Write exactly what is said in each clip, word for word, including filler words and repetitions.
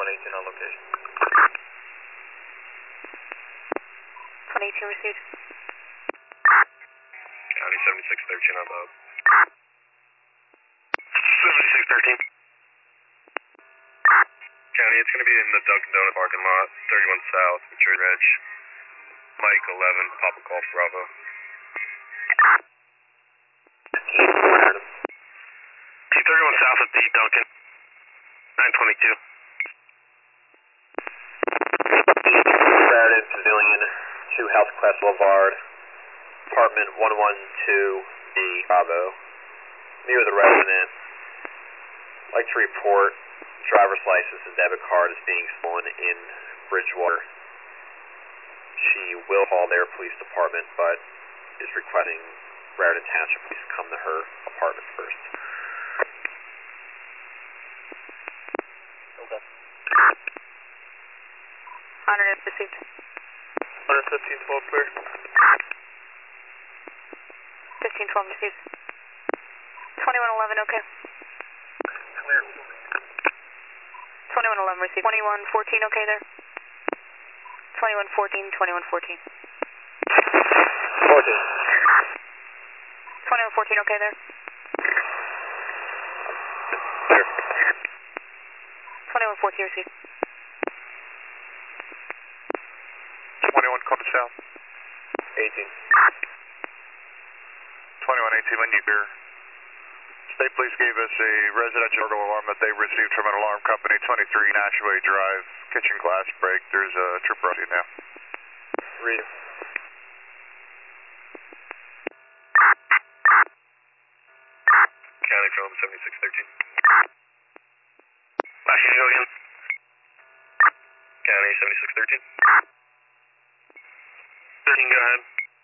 eighteen on location. twenty eighteen received. County seventy-six thirteen on boat. seventy-six thirteen. County, it's going to be in the Dunkin' Donut parking lot, thirty-one South, Mature Reg. Mike eleven, Papa Golf Bravo. T thirty-one South at the Dunkin'. nine twenty-two. Raritan Pavilion, two Health Quest Boulevard, apartment one one two B, Bravo. Near the resident. I'd like to report driver's license and debit card is being stolen in Bridgewater. She will call their police department, but is requesting Raritan Township Police come to her apartment first. Okay. one hundred received. one fifteen twelve clear. fifteen twelve received. twenty-one eleven, okay. Clear. twenty-one eleven received. twenty-one fourteen, okay there? twenty-one fourteen, twenty-one fourteen. fourteen. twenty-one fourteen, okay there? Clear. twenty-one fourteen received. twenty-one Coda South. eighteen. twenty-one eighteen, when you hear. State Police gave us a residential burglar alarm that they received from an alarm company, twenty-three Nashway Drive, kitchen glass break. There's a trooper on you now. Read. County Film seventy-six thirteen. Last you go again. County seventy-six thirteen. thirteen, go ahead.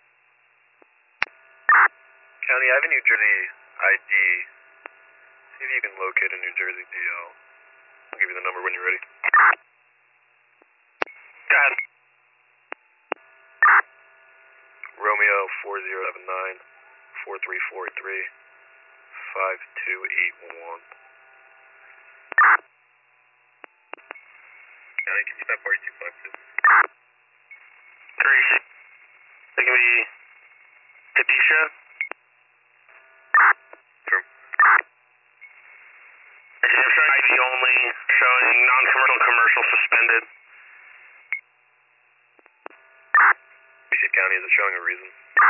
County, I have a New Jersey I D. See if you can locate a New Jersey D L. I'll give you the number when you're ready. Go ahead. Romeo four zero seven nine, four three four three, five two eight one. County, can you stop party two five two? Gracie. That can be Kadisha. I D only, showing non-commercial, commercial suspended. Receive County, is it showing a reason?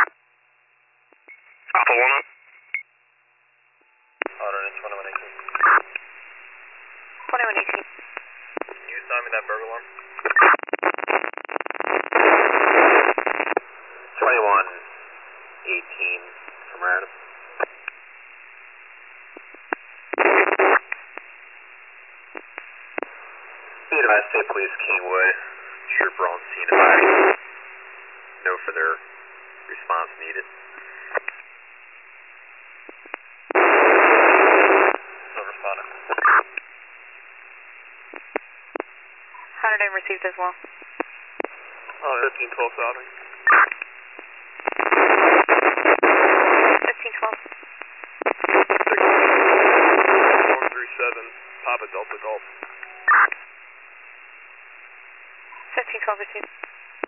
Alpha one up. Order in twenty-one eighteen. twenty-one eighteen. Can you assign me that burglar alarm? twenty-one eighteen from Raritan. Be advised, State Police Kingwood, trooper on scene advised. No further response needed. No responding. one hundred received as well. Oh, fifteen twelve Southern.